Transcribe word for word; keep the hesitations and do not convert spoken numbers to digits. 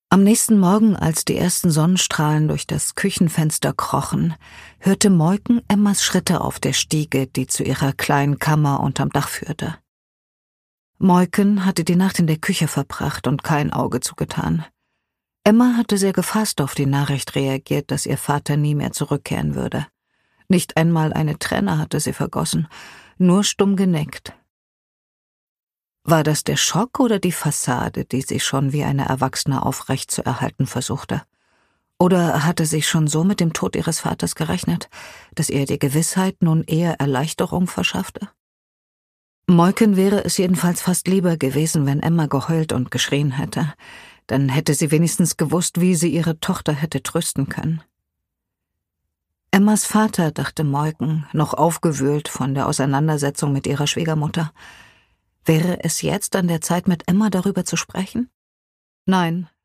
Am nächsten Morgen, als die ersten Sonnenstrahlen durch das Küchenfenster krochen, hörte Moiken Emmas Schritte auf der Stiege, die zu ihrer kleinen Kammer unterm Dach führte. Moiken hatte die Nacht in der Küche verbracht und kein Auge zugetan. Emma hatte sehr gefasst auf die Nachricht reagiert, dass ihr Vater nie mehr zurückkehren würde. Nicht einmal eine Träne hatte sie vergossen, nur stumm genickt. War das der Schock oder die Fassade, die sie schon wie eine Erwachsene aufrecht zu erhalten versuchte? Oder hatte sie schon so mit dem Tod ihres Vaters gerechnet, dass ihr die Gewissheit nun eher Erleichterung verschaffte? Moiken wäre es jedenfalls fast lieber gewesen, wenn Emma geheult und geschrien hätte. Dann hätte sie wenigstens gewusst, wie sie ihre Tochter hätte trösten können. Emmas Vater, dachte Moiken, noch aufgewühlt von der Auseinandersetzung mit ihrer Schwiegermutter. Wäre es jetzt an der Zeit, mit Emma darüber zu sprechen? Nein,